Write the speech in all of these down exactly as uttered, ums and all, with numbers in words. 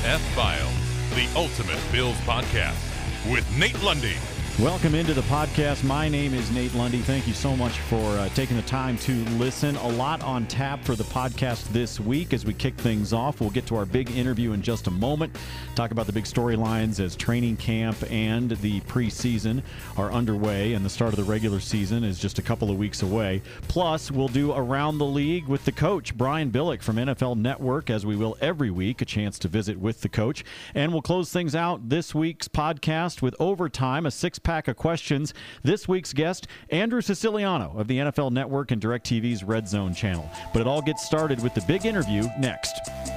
F-Files, the ultimate Bills podcast with Nate Lundy. Welcome into the podcast. My name is Nate Lundy. Thank you so much for uh, taking the time to listen. A lot on tap for the podcast this week as we kick things off. We'll get to our big interview in just a moment. Talk about the big storylines as training camp and the preseason are underway, and the start of the regular season is just a couple of weeks away. Plus, we'll do Around the League with the coach, Brian Billick from N F L Network, as we will every week, a chance to visit with the coach. And we'll close things out this week's podcast with Overtime, a six-pack of questions. This week's guest, Andrew Siciliano of the N F L Network and DirecTV's Red Zone channel. But it all gets started with the big interview next.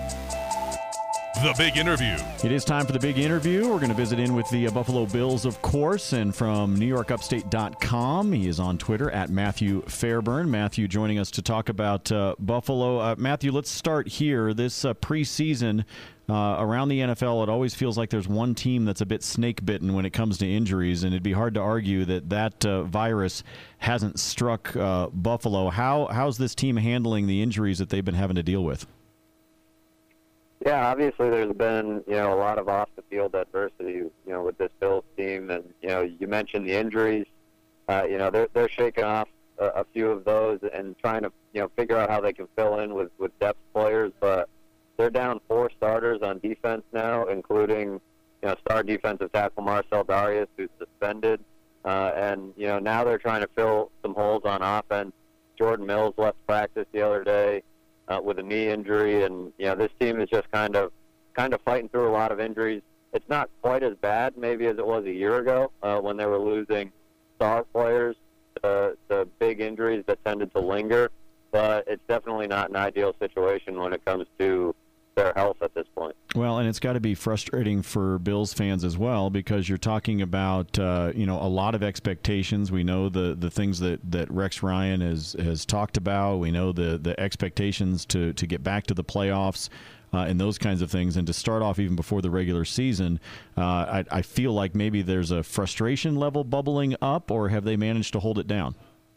The big interview. It is time for the big interview. We're going to visit in with the uh, Buffalo Bills, of course, and from New York Upstate dot com. He is on Twitter at Matthew Fairburn. Matthew joining us to talk about uh, Buffalo. Uh, Matthew, let's start here. This uh, preseason uh, around the N F L, it always feels like there's one team that's a bit snake-bitten when it comes to injuries, and it'd be hard to argue that that uh, virus hasn't struck uh, Buffalo. How How's this team handling the injuries that they've been having to deal with? Yeah, obviously there's been, you know, a lot of off-the-field adversity, you know, with this Bills team. And, you know, you mentioned the injuries. Uh, you know, they're, they're shaking off a, a few of those and trying to, you know, figure out how they can fill in with, with depth players. But they're down four starters on defense now, including, you know, star defensive tackle Marcell Dareus, who's suspended. Uh, and, you know, now they're trying to fill some holes on offense. Jordan Mills left practice the other day Uh, with a knee injury, and you know this team is just kind of kind of fighting through a lot of injuries. It's not quite as bad maybe as it was a year ago uh, when they were losing star players to, to big injuries that tended to linger, but it's definitely not an ideal situation when it comes to their health at this point. Well, and it's got to be frustrating for Bills fans as well, because you're talking about uh, you know a lot of expectations. We know the the things that, that Rex Ryan has has talked about. We know the the expectations to to get back to the playoffs uh, and those kinds of things. And to start off even before the regular season, uh, I, I feel like maybe there's a frustration level bubbling up, or have they managed to hold it down?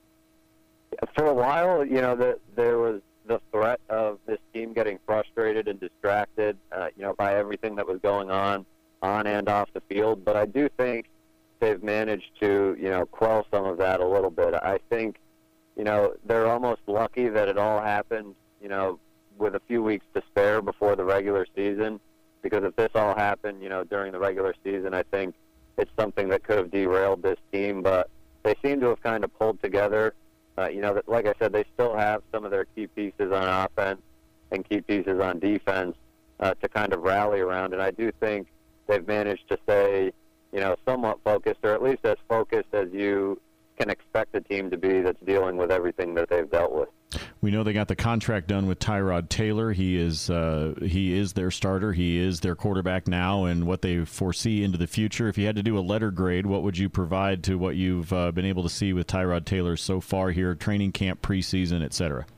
For a while, you know, the, there was the threat of this team getting frustrated and distracted, uh, you know, by everything that was going on, on and off the field. But I do think they've managed to, you know, quell some of that a little bit. I think, you know, they're almost lucky that it all happened, you know, with a few weeks to spare before the regular season, because if this all happened, you know, during the regular season, I think it's something that could have derailed this team. But they seem to have kind of pulled together. Uh, you know, that, like I said, they still have some of their key pieces on offense and key pieces on defense uh, to kind of rally around. And I do think they've managed to stay, you know, somewhat focused, or at least as focused as you can expect a team to be that's dealing with everything that they've dealt with. We know they got the contract done with Tyrod Taylor. He is uh, he is their starter. He is their quarterback now, and what they foresee into the future. If you had to do a letter grade, what would you provide to what you've uh, been able to see with Tyrod Taylor so far here, training camp, preseason, et cetera?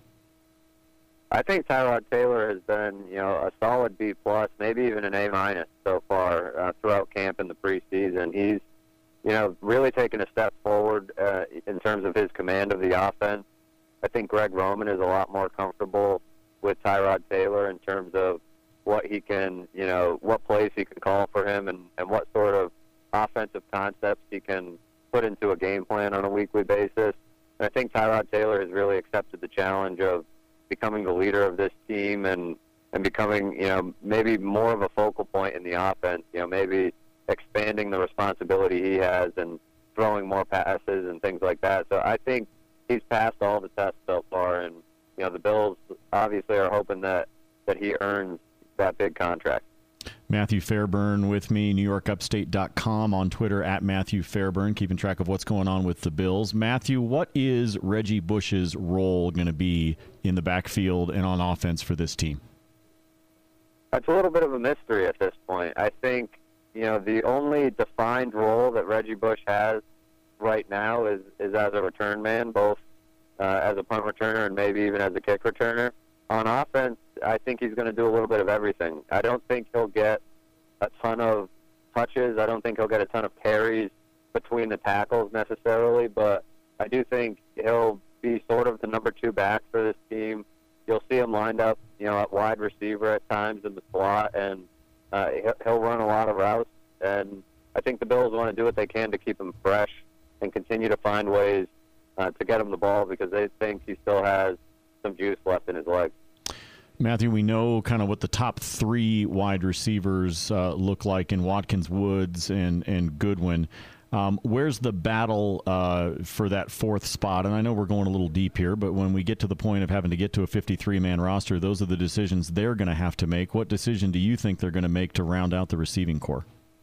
I think Tyrod Taylor has been, you know, a solid B plus, maybe even an A minus so far uh, throughout camp in the preseason. He's, you know, really taken a step forward uh, in terms of his command of the offense. I think Greg Roman is a lot more comfortable with Tyrod Taylor in terms of what he can, you know, what plays he can call for him and, and what sort of offensive concepts he can put into a game plan on a weekly basis. And I think Tyrod Taylor has really accepted the challenge of becoming the leader of this team and, and becoming, you know, maybe more of a focal point in the offense, you know, maybe expanding the responsibility he has and throwing more passes and things like that. So I think he's passed all the tests so far, and you know the Bills obviously are hoping that, that he earns that big contract. Matthew Fairburn with me, New York Upstate dot com, on Twitter at Matthew Fairburn, keeping track of what's going on with the Bills. Matthew, what is Reggie Bush's role going to be in the backfield and on offense for this team? It's a little bit of a mystery at this point. I think you know the only defined role that Reggie Bush has right now is, is as a return man, both uh, as a punt returner and maybe even as a kick returner. On offense, I think he's going to do a little bit of everything. I don't think he'll get a ton of touches. I don't think he'll get a ton of carries between the tackles necessarily, but I do think he'll be sort of the number two back for this team. You'll see him lined up, you know, at wide receiver at times in the slot, and Uh, he'll, he'll run a lot of routes, and I think the Bills want to do what they can to keep him fresh and continue to find ways uh, to get him the ball because they think he still has some juice left in his legs. Matthew, we know kind of what the top three wide receivers uh, look like in Watkins, Woods, and, and Goodwin. Um, where's the battle uh, for that fourth spot? And I know we're going a little deep here, but when we get to the point of having to get to a fifty-three man roster, those are the decisions they're going to have to make. What decision do you think they're going to make to round out the receiving core?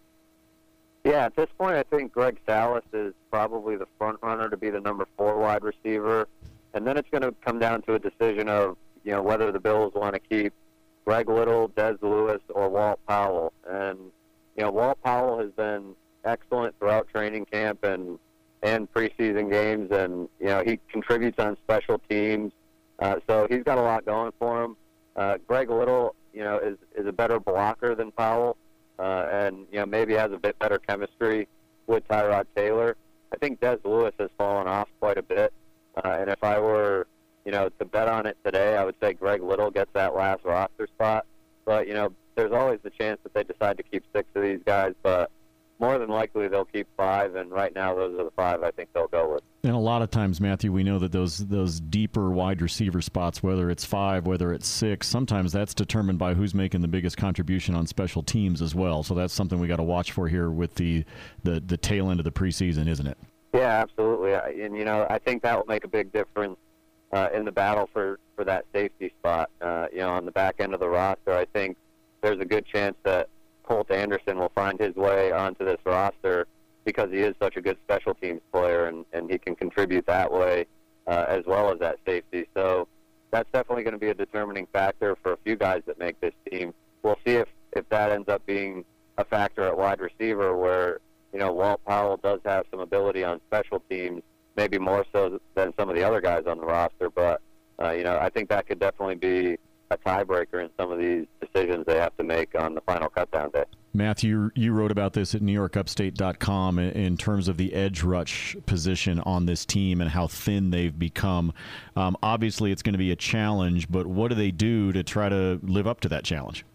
Yeah, at this point, I think Greg Salas is probably the front runner to be the number four wide receiver. And then it's going to come down to a decision of, you know, whether the Bills want to keep Greg Little, Dez Lewis, or Walt Powell. And, you know, Walt Powell has been excellent throughout training camp and, and preseason games. And, you know, he contributes on special teams. Uh, so he's got a lot going for him. Uh, Greg Little, you know, is, is a better blocker than Powell. Uh, and, you know, maybe has a bit better chemistry with Tyrod Taylor. I think Dez Lewis has fallen off quite a bit. Uh, and if I were, you know, to bet on it today, I would say Greg Little gets that last roster spot. But, you know, there's always the chance that they decide to keep six of these guys. But more than likely they'll keep five. And right now those are the five I think they'll go with. And a lot of times, Matthew, we know that those those deeper wide receiver spots, whether it's five, whether it's six, sometimes that's determined by who's making the biggest contribution on special teams as well. So that's something we got to watch for here with the, the, the tail end of the preseason, isn't it? Yeah, absolutely. And, you know, I think that will make a big difference uh, in the battle for, for that safety spot. Uh, you know, on the back end of the roster, I think there's a good chance that Colt Anderson will find his way onto this roster because he is such a good special teams player, and, and he can contribute that way uh, as well as that safety. So that's definitely going to be a determining factor for a few guys that make this team. We'll see if, if that ends up being a factor at wide receiver where, you know, Walt Powell does have some ability on special teams, maybe more so than some of the other guys on the roster. But, uh, you know, I think that could definitely be a tiebreaker in some of these decisions they have to make on the final cutdown day. Matthew, you wrote about this at New York Upstate dot com in terms of the edge rush position on this team and how thin they've become. Um, obviously, it's going to be a challenge, but what do they do to try to live up to that challenge?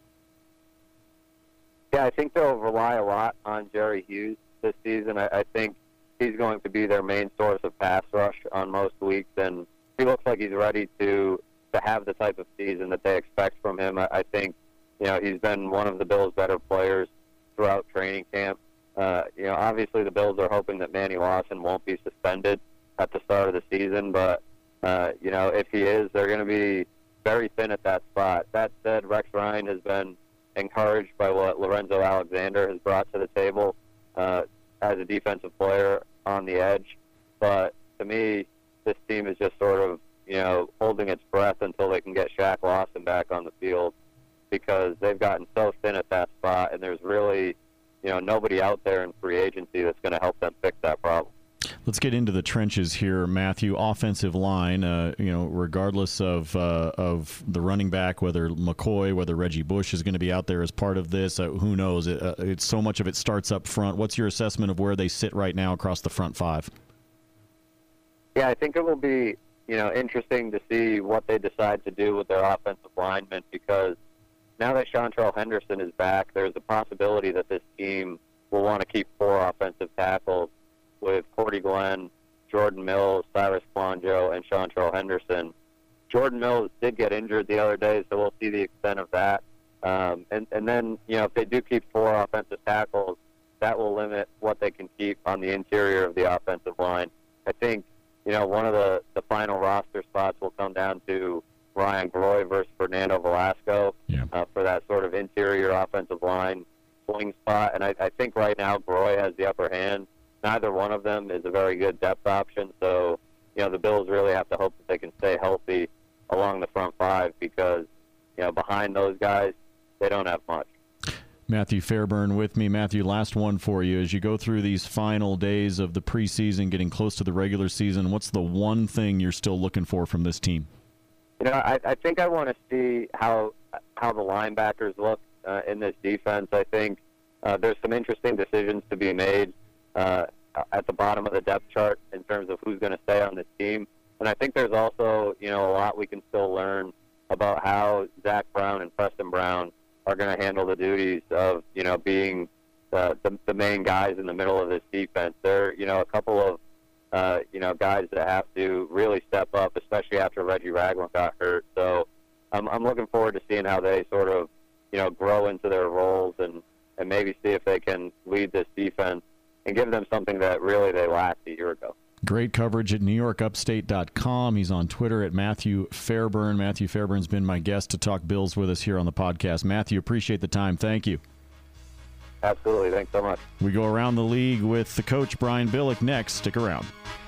Yeah, I think they'll rely a lot on Jerry Hughes this season. I, I think he's going to be their main source of pass rush on most weeks, and he looks like he's ready to to have the type of season that they expect from him. I, I think, you know, he's been one of the Bills' better players throughout training camp. Uh, you know, obviously the Bills are hoping that Manny Lawson won't be suspended at the start of the season, but, uh, you know, if he is, they're going to be very thin at that spot. That said, Rex Ryan has been encouraged by what Lorenzo Alexander has brought to the table uh, as a defensive player on the edge. But to me, this team is just sort of, you know, holding its breath until they can get Shaq Lawson back on the field because they've gotten so thin at that spot, and there's really, you know, nobody out there in free agency that's going to help them fix that problem. Let's get into the trenches here, Matthew. Offensive line, uh, you know, regardless of uh, of the running back, whether McCoy, whether Reggie Bush is going to be out there as part of this, uh, who knows? It, uh, it's so much of it starts up front. What's your assessment of where they sit right now across the front five? Yeah, I think it will be, you know, interesting to see what they decide to do with their offensive linemen because now that Chantrell Henderson is back, there's a possibility that this team will want to keep four offensive tackles with Cordy Glenn, Jordan Mills, Cyrus Kouandjio, and Chantrell Henderson. Jordan Mills did get injured the other day, so we'll see the extent of that. Um, and, and then, you know, if they do keep four offensive tackles, that will limit what they can keep on the interior of the offensive line. I think, you know, one of the, the final roster spots will come down to Ryan Groy versus Fernando Velasco yeah. uh, for that sort of interior offensive line swing spot. And I, I think right now Groy has the upper hand. Neither one of them is a very good depth option. So, you know, the Bills really have to hope that they can stay healthy along the front five because, you know, behind those guys, they don't have much. Matthew Fairburn with me. Matthew, last one for you. As you go through these final days of the preseason, getting close to the regular season, what's the one thing you're still looking for from this team? You know, I, I think I want to see how how the linebackers look uh, in this defense. I think uh, there's some interesting decisions to be made uh, at the bottom of the depth chart in terms of who's going to stay on this team. And I think there's also, you know, a lot we can still learn about how Zach Brown and Preston Brown are going to handle the duties of, you know, being the, the the main guys in the middle of this defense. They're, you know, a couple of, uh, you know, guys that have to really step up, especially after Reggie Ragland got hurt. So I'm, I'm looking forward to seeing how they sort of, you know, grow into their roles and, and maybe see if they can lead this defense and give them something that really they lacked a year ago. Great coverage at New York Upstate dot com. He's on Twitter at Matthew Fairburn. Matthew Fairburn's been my guest to talk Bills with us here on the podcast. Matthew, appreciate the time. Thank you. Absolutely. Thanks so much. We go around the league with the coach, Brian Billick, next. Stick around.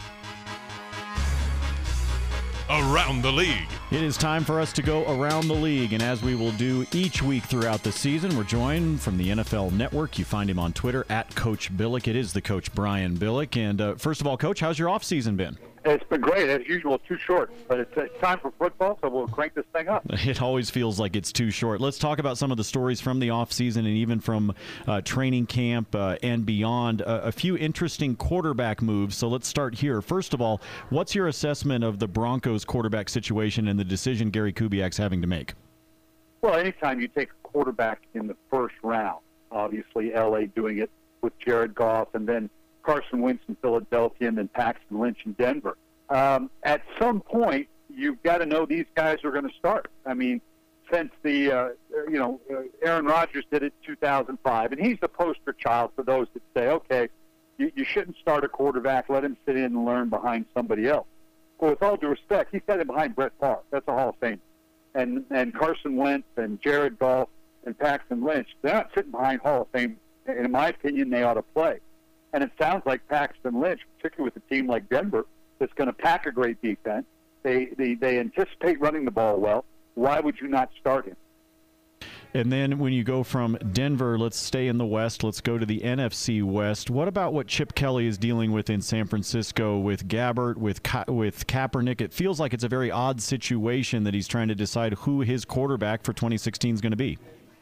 Around the League. It is time for us to go around the league, and as we will do each week throughout the season, we're joined from the N F L Network. You find him on Twitter at Coach Billick. It is the Coach Brian Billick. And uh, first of all, Coach, how's your offseason been? It's been great. As usual, too short. But it's, it's time for football, so we'll crank this thing up. It always feels like it's too short. Let's talk about some of the stories from the offseason and even from uh, training camp uh, and beyond. Uh, a few interesting quarterback moves. So let's start here. First of all, what's your assessment of the Broncos quarterback situation and the decision Gary Kubiak's having to make? Well, anytime you take a quarterback in the first round, obviously L A doing it with Jared Goff and then Carson Wentz in Philadelphia and then Paxton Lynch in Denver. Um, at some point, you've got to know these guys are going to start. I mean, since the, uh, you know, uh, Aaron Rodgers did it in two thousand five, and he's the poster child for those that say, okay, you, you shouldn't start a quarterback, let him sit in and learn behind somebody else. Well, with all due respect, he sat in behind Brett Favre. That's a Hall of Fame. And, and Carson Wentz and Jared Goff and Paxton Lynch, they're not sitting behind Hall of Fame. In my opinion, they ought to play. And it sounds like Paxton Lynch, particularly with a team like Denver, that's going to pack a great defense. They, they they anticipate running the ball well. Why would you not start him? And then when you go from Denver, let's stay in the West. Let's go to the N F C West. What about what Chip Kelly is dealing with in San Francisco with Gabbert, with Ka- with Kaepernick? It feels like it's a very odd situation that he's trying to decide who his quarterback for twenty sixteen is going to be.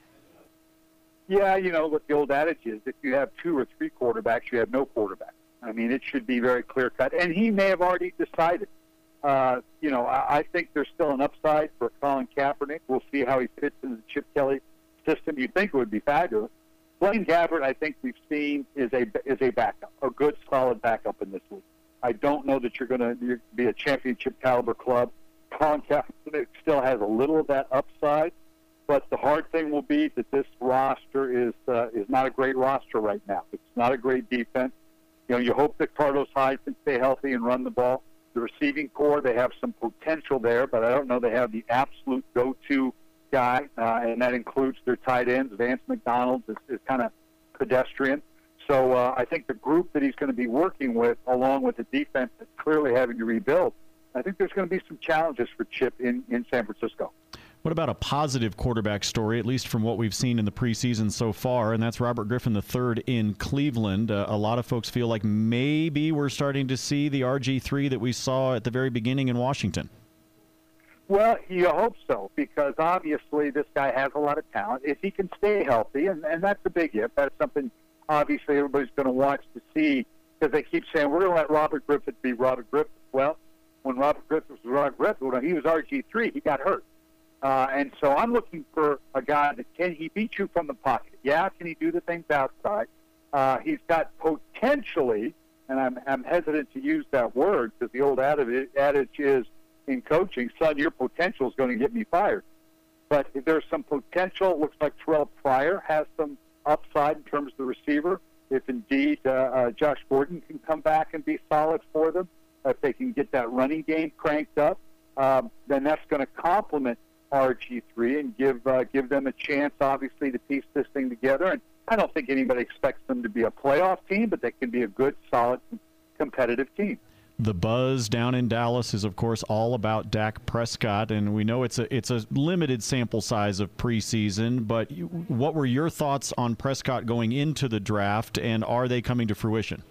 Yeah, you know what the old adage is: if you have two or three quarterbacks, you have no quarterback. I mean, it should be very clear cut. And he may have already decided. Uh, you know, I, I think there's still an upside for Colin Kaepernick. We'll see how he fits into the Chip Kelly system. You'd think it would be fabulous. Blaine Gabbert, I think we've seen, is a is a backup, a good, solid backup in this league. I don't know that you're going to be a championship caliber club. Colin Kaepernick still has a little of that upside. But the hard thing will be that this roster is uh, is not a great roster right now. It's not a great defense. You know, you hope that Carlos Hyde can stay healthy and run the ball. The receiving core, they have some potential there, but I don't know they have the absolute go-to guy, uh, and that includes their tight ends. Vance McDonald is, is kind of pedestrian. So uh, I think the group that he's going to be working with, along with the defense that's clearly having to rebuild, I think there's going to be some challenges for Chip in, in San Francisco. What about a positive quarterback story, at least from what we've seen in the preseason so far, and that's Robert Griffin the third in Cleveland. Uh, a lot of folks feel like maybe we're starting to see the R G three that we saw at the very beginning in Washington. Well, you hope so, because obviously this guy has a lot of talent. If he can stay healthy, and, and that's a big if, that's something obviously everybody's going to watch to see, because they keep saying, we're going to let Robert Griffin be Robert Griffin. Well, when Robert Griffin was Robert Griffin, when he was R G three, he got hurt. Uh, and so I'm looking for a guy that can he beat you from the pocket? Yeah, can he do the things outside? Uh, he's got potentially, and I'm, I'm hesitant to use that word because the old adage, adage is in coaching, son, your potential is going to get me fired. But if there's some potential, it looks like Terrell Pryor has some upside in terms of the receiver. If indeed uh, uh, Josh Gordon can come back and be solid for them, if they can get that running game cranked up, um, then that's going to complement R G three and give uh, give them a chance, obviously, to piece this thing together. And I don't think anybody expects them to be a playoff team, but they can be a good, solid, competitive team. The buzz down in Dallas is, of course, all about Dak Prescott, and we know it's a it's a limited sample size of preseason, but you, what were your thoughts on Prescott going into the draft, and are they coming to fruition?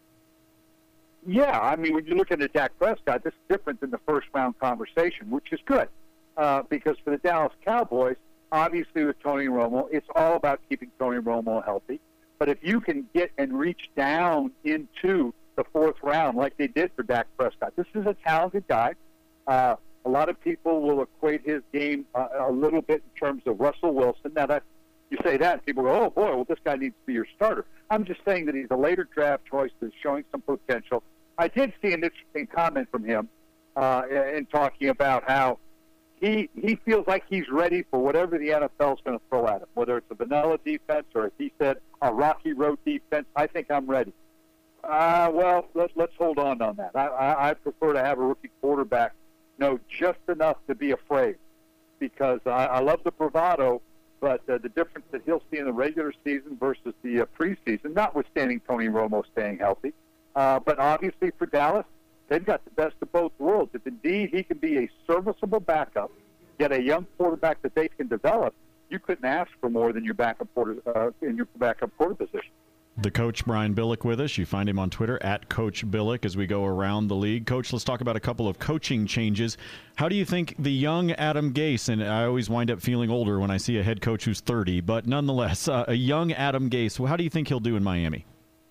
Yeah, I mean, when you look at the Dak Prescott, this is different than the first-round conversation, which is good. Uh, because for the Dallas Cowboys, obviously with Tony Romo, it's all about keeping Tony Romo healthy. But if you can get and reach down into the fourth round like they did for Dak Prescott, this is a talented guy. Uh, a lot of people will equate his game uh, a little bit in terms of Russell Wilson. Now, that's you say that, and people go, oh, boy, well, this guy needs to be your starter. I'm just saying that he's a later draft choice that's showing some potential. I did see an interesting comment from him uh, in talking about how he he feels like he's ready for whatever the N F L is going to throw at him, whether it's a vanilla defense or, as he said, a rocky road defense. I think I'm ready. Uh, well, let, let's hold on on that. I, I, I prefer to have a rookie quarterback know just enough to be afraid, because I, I love the bravado, but uh, the difference that he'll see in the regular season versus the uh, preseason, notwithstanding Tony Romo staying healthy. Uh, but obviously for Dallas, they've got the best of both worlds. If indeed he can be a serviceable backup, get a young quarterback that they can develop, you couldn't ask for more than your backup quarter uh, in your backup quarter position. The coach, Brian Billick, with us. You find him on Twitter, at Coach Billick, as we go around the league. Coach, let's talk about a couple of coaching changes. How do you think the young Adam Gase, and I always wind up feeling older when I see a head coach who's thirty, but nonetheless, uh, a young Adam Gase, how do you think he'll do in Miami?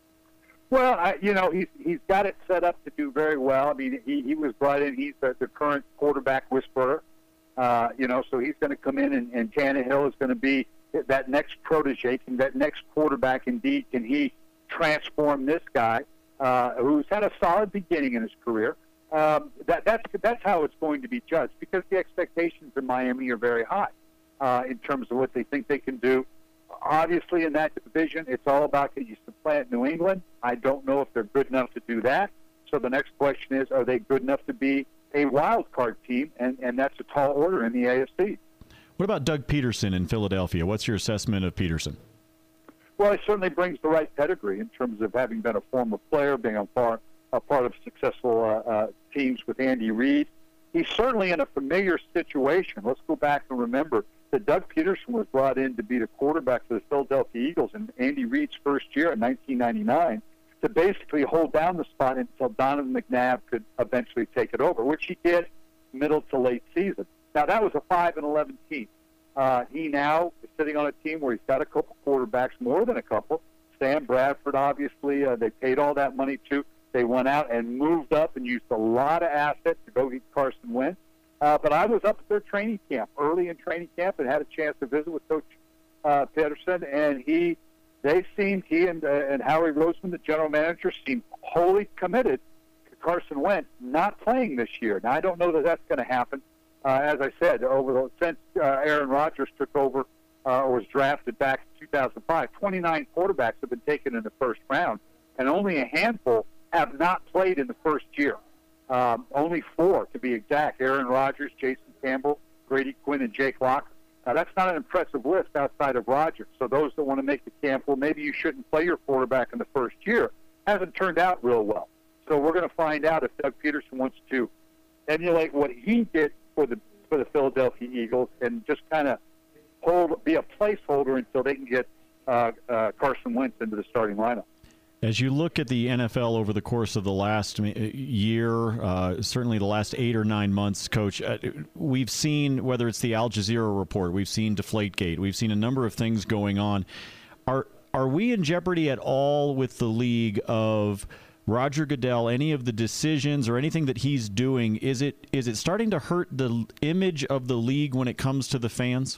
Well, I, you know, he's, he's got it set up to do very well. I mean, he, he was brought in. He's the, the current quarterback whisperer, uh, you know, so he's going to come in, and, and Tannehill is going to be that next protege, can that next quarterback indeed, can he transform this guy uh, who's had a solid beginning in his career? Um, that, that's, that's how it's going to be judged, because the expectations in Miami are very high uh, in terms of what they think they can do. Obviously, in that division, it's all about can you supplant New England. I don't know if they're good enough to do that. So the next question is, are they good enough to be a wild card team? And, and that's a tall order in the A F C. What about Doug Peterson in Philadelphia? What's your assessment of Peterson? Well, he certainly brings the right pedigree in terms of having been a former player, being a part, a part of successful uh, uh, teams with Andy Reid. He's certainly in a familiar situation. Let's go back and remember that Doug Peterson was brought in to be the quarterback for the Philadelphia Eagles in Andy Reid's first year in nineteen ninety-nine to basically hold down the spot until Donovan McNabb could eventually take it over, which he did middle to late season. Now, that was a five and eleven team. Uh, he now is sitting on a team where he's got a couple quarterbacks, more than a couple. Sam Bradford, obviously, uh, they paid all that money to. They went out and moved up and used a lot of assets to go get Carson Wentz. Uh, but I was up at their training camp, early in training camp, and had a chance to visit with Coach uh, Peterson. And he, they seemed, he and, uh, and Howie Roseman, the general manager, seemed wholly committed to Carson Wentz not playing this year. Now, I don't know that that's going to happen. Uh, as I said, over the, since uh, Aaron Rodgers took over uh, or was drafted back in two thousand five, twenty-nine quarterbacks have been taken in the first round, and only a handful have not played in the first year. Um, only four, to be exact: Aaron Rodgers, Jason Campbell, Grady Quinn, and Jake Locker. Now, that's not an impressive list outside of Rodgers. So those that want to make the camp, well, maybe you shouldn't play your quarterback in the first year, hasn't turned out real well. So we're going to find out if Doug Peterson wants to emulate what he did for the for the Philadelphia Eagles and just kind of hold be a placeholder until they can get uh, uh, Carson Wentz into the starting lineup. As you look at the N F L over the course of the last year, uh, certainly the last eight or nine months, Coach, uh, we've seen, whether it's the Al Jazeera report, we've seen Deflategate, we've seen a number of things going on. Are are we in jeopardy at all with the league of Roger Goodell, any of the decisions or anything that he's doing? Is it is it starting to hurt the image of the league when it comes to the fans?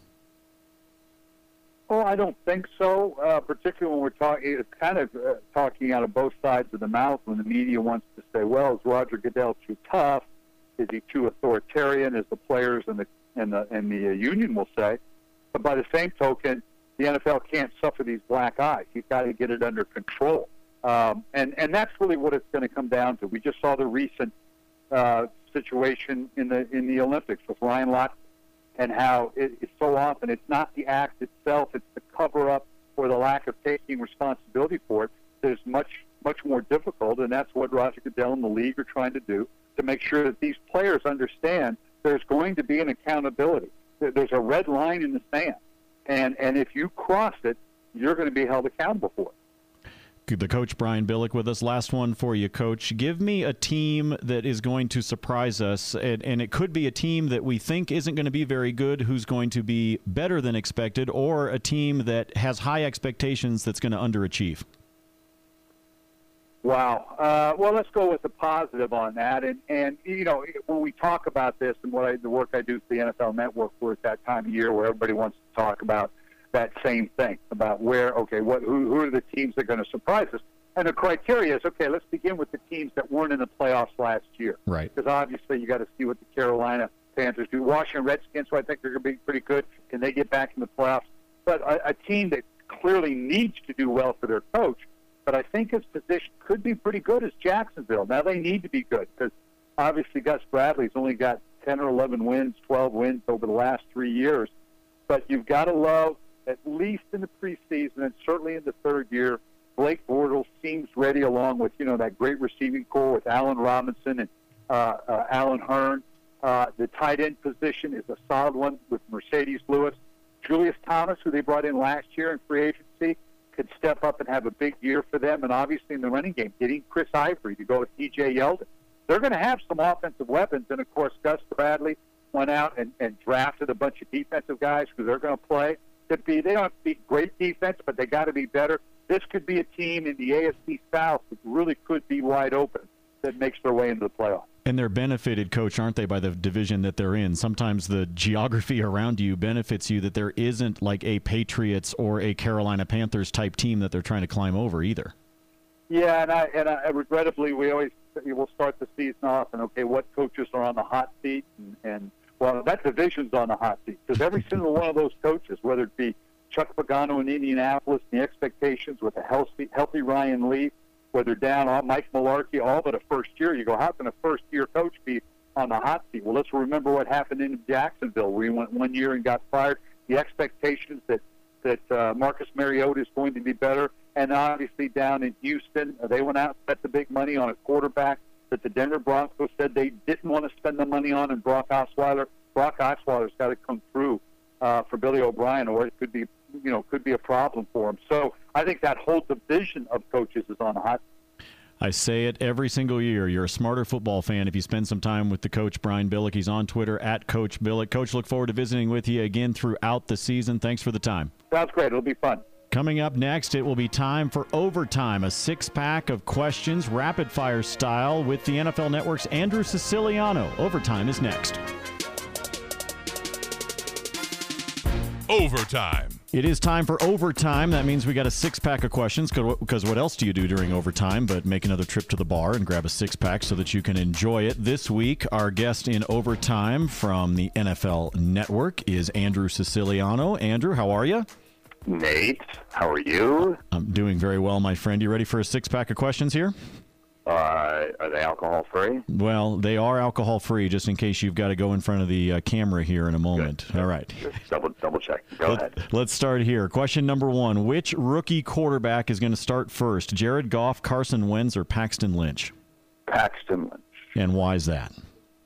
Oh, I don't think so, uh, particularly when we're talking, it's kind of uh, talking out of both sides of the mouth when the media wants to say, well, is Roger Goodell too tough? Is he too authoritarian, as the players and the, and the, and the uh, union will say? But by the same token, the N F L can't suffer these black eyes. He's got to get it under control. Um, and, and that's really what it's going to come down to. We just saw the recent uh, situation in the in the Olympics with Ryan Lochte, and how it, it's so often it's not the act itself, it's the cover-up or the lack of taking responsibility for it that is much, much more difficult, and that's what Roger Goodell and the league are trying to do, to make sure that these players understand there's going to be an accountability. There's a red line in the sand, and, and if you cross it, you're going to be held accountable for it. The coach, Brian Billick, with us. Last one for you, Coach. Give me a team that is going to surprise us, and, and it could be a team that we think isn't going to be very good, who's going to be better than expected, or a team that has high expectations that's going to underachieve. Wow. Uh, well, let's go with the positive on that. And, and you know, when we talk about this and what I, the work I do for the N F L Network, we're at that time of year where everybody wants to talk about that same thing about where, okay, what who, who are the teams that are going to surprise us? And the criteria is, okay, let's begin with the teams that weren't in the playoffs last year. Right. Because obviously you got to see what the Carolina Panthers do. Washington Redskins, who I think they're going to be pretty good. Can they get back in the playoffs? But a, a team that clearly needs to do well for their coach, but I think his position could be pretty good, is Jacksonville. Now they need to be good because obviously Gus Bradley's only got ten or eleven wins, twelve wins over the last three years. But you've got to love, at least in the preseason and certainly in the third year, Blake Bortles seems ready, along with, you know, that great receiving core with Allen Robinson and uh, uh, Alan Hearn. Uh, the tight end position is a solid one with Mercedes Lewis. Julius Thomas, who they brought in last year in free agency, could step up and have a big year for them. And obviously in the running game, getting Chris Ivory to go with D J Yeldon. They're going to have some offensive weapons. And, of course, Gus Bradley went out and, and drafted a bunch of defensive guys who they're going to play. To be, they don't have to be great defense, but they got to be better. This could be a team in the A F C South that really could be wide open that makes their way into the playoffs. And they're benefited, Coach, aren't they, by the division that they're in? Sometimes the geography around you benefits you, that there isn't like a Patriots or a Carolina Panthers type team that they're trying to climb over either. Yeah, and I and I, regrettably, we always we'll start the season off and, okay, what coaches are on the hot seat? And, and well, that division's on the hot seat because every single one of those coaches, whether it be Chuck Pagano in Indianapolis, the expectations with a healthy, healthy Ryan Leaf, whether down on Mike Mularkey, all but a first year. You go, how can a first-year coach be on the hot seat? Well, let's remember what happened in Jacksonville, where he went one year and got fired. The expectations that that uh, Marcus Mariota is going to be better, and obviously down in Houston, uh, they went out and spent the big money on a quarterback that the Denver Broncos said they didn't want to spend the money on, and Brock Osweiler. Brock Osweiler's got to come through uh, for Billy O'Brien, or it could be, you know, could be a problem for him. So I think that whole division of coaches is on the hot. I say it every single year. You're a smarter football fan if you spend some time with the coach, Brian Billick. He's on Twitter, at Coach Billick. Coach, look forward to visiting with you again throughout the season. Thanks for the time. Sounds great. It'll be fun. Coming up next, it will be time for Overtime, a six-pack of questions, rapid-fire style, with the N F L Network's Andrew Siciliano. Overtime is next. Overtime. It is time for Overtime. That means we got a six-pack of questions, because what else do you do during overtime but make another trip to the bar and grab a six-pack so that you can enjoy it? This week, our guest in Overtime from the N F L Network is Andrew Siciliano. Andrew, how are you? Nate, how are you? I'm doing very well, my friend. You ready for a six-pack of questions here? Uh, are they alcohol-free? Well, they are alcohol-free, just in case you've got to go in front of the uh, camera here in a moment. Good. All right. Just double, double check. Go Let, ahead. Let's start here. Question number one. Which rookie quarterback is going to start first? Jared Goff, Carson Wentz, or Paxton Lynch? Paxton Lynch. And why is that?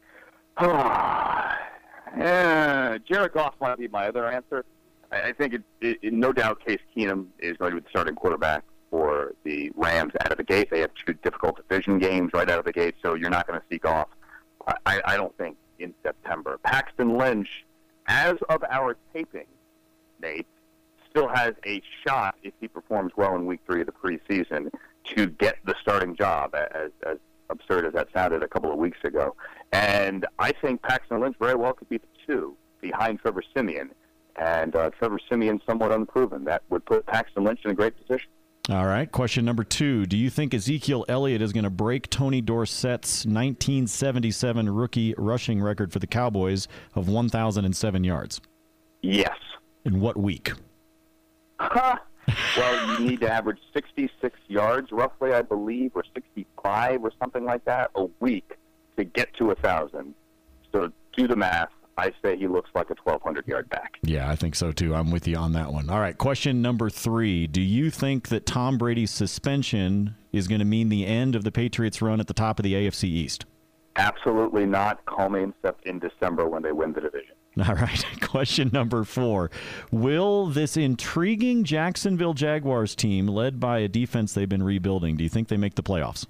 yeah, Jared Goff might be my other answer. I, I think, it, it, it, no doubt, Case Keenum is going to be the starting quarterback for the Rams out of the gate. They have two difficult division games right out of the gate, so you're not going to see Goff, I, I don't think, in September. Paxton Lynch, as of our taping, Nate, still has a shot, if he performs well in week three of the preseason, to get the starting job, as, as absurd as that sounded a couple of weeks ago. And I think Paxton Lynch very well could be the two behind Trevor Siemian. And uh, Trevor Siemian somewhat unproven. That would put Paxton Lynch in a great position. All right. Question number two. Do you think Ezekiel Elliott is going to break Tony Dorsett's nineteen seventy-seven rookie rushing record for the Cowboys of one thousand seven yards? Yes. In what week? Huh. Well, you need to average sixty-six yards, roughly, I believe, or sixty-five or something like that, a week to get to one thousand. So do the math. I say he looks like a twelve hundred yard back. Yeah, I think so, too. I'm with you on that one. All right, question number three. Do you think that Tom Brady's suspension is going to mean the end of the Patriots' run at the top of the A F C East? Absolutely not. Call me except in December when they win the division. All right, question number four. Will this intriguing Jacksonville Jaguars team, led by a defense they've been rebuilding, do you think they make the playoffs?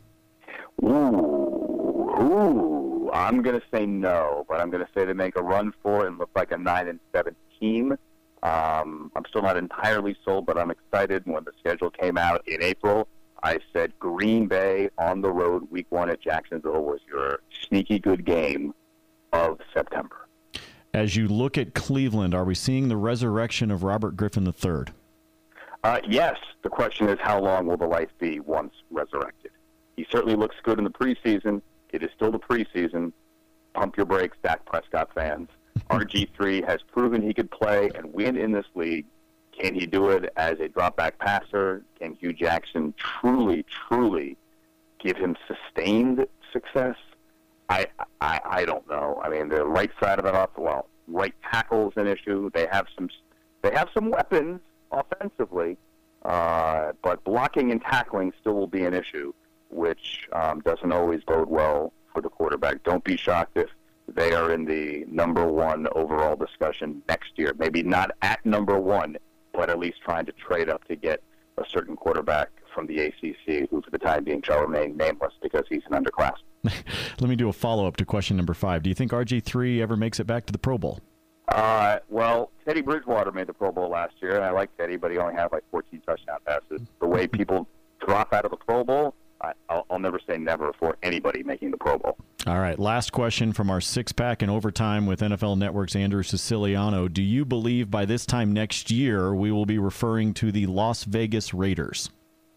Ooh, ooh. I'm going to say no, but I'm going to say they make a run for it and look like a nine and seven team. Um, I'm still not entirely sold, but I'm excited. When the schedule came out in April, I said Green Bay on the road week one at Jacksonville was your sneaky good game of September. As you look at Cleveland, are we seeing the resurrection of Robert Griffin the third? Uh, yes. The question is, how long will the life be once resurrected? He certainly looks good in the preseason. It is still the preseason. Pump your brakes, Dak Prescott fans. R G three has proven he could play and win in this league. Can he do it as a drop-back passer? Can Hugh Jackson truly, truly give him sustained success? I, I I don't know. I mean, the right side of it off, well, right tackle is an issue. They have some they have some weapons offensively, uh, but blocking and tackling still will be an issue, which um, doesn't always bode well for the quarterback. Don't be shocked if they are in the number one overall discussion next year. Maybe not at number one, but at least trying to trade up to get a certain quarterback from the A C C, who for the time being shall remain nameless because he's an underclass. Let me do a follow-up to question number five. Do you think R G three ever makes it back to the Pro Bowl? Uh, well, Teddy Bridgewater made the Pro Bowl last year, and I like Teddy, but he only had like fourteen touchdown passes. The way people drop out of the Pro Bowl, I, I'll, I'll never say never for anybody making the Pro Bowl. All right, last question from our six-pack in overtime with N F L Network's Andrew Siciliano. Do you believe by this time next year we will be referring to the Las Vegas Raiders?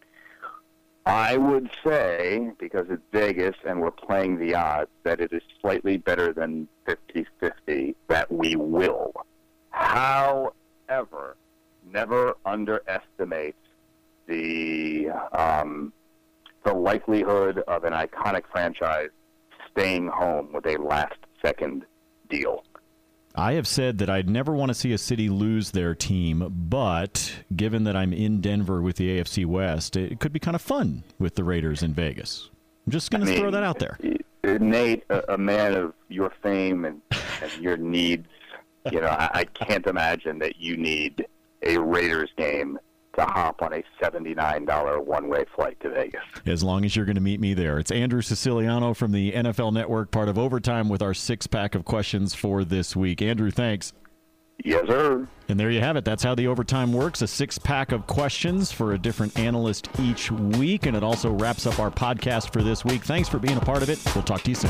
I would say, because it's Vegas and we're playing the odds, that it is slightly better than fifty-fifty that we will. However, never underestimate the um, the likelihood of an iconic franchise staying home with a last-second deal. I have said that I'd never want to see a city lose their team, but given that I'm in Denver with the A F C West, it could be kind of fun with the Raiders in Vegas. I'm just going to throw that out there. Nate, a, a man of your fame and, and your needs, you know, I, I can't imagine that you need a Raiders game to hop on a seventy-nine dollars one-way flight to Vegas. As long as you're going to meet me there. It's Andrew Siciliano from the N F L Network, part of Overtime, with our six-pack of questions for this week. Andrew, thanks. Yes, sir. And there you have it. That's how the Overtime works, a six-pack of questions for a different analyst each week, and it also wraps up our podcast for this week. Thanks for being a part of it. We'll talk to you soon.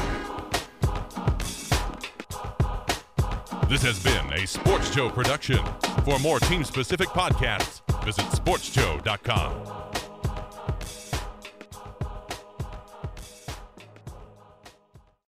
This has been a Sports Show production. For more team-specific podcasts, visit sports show dot com.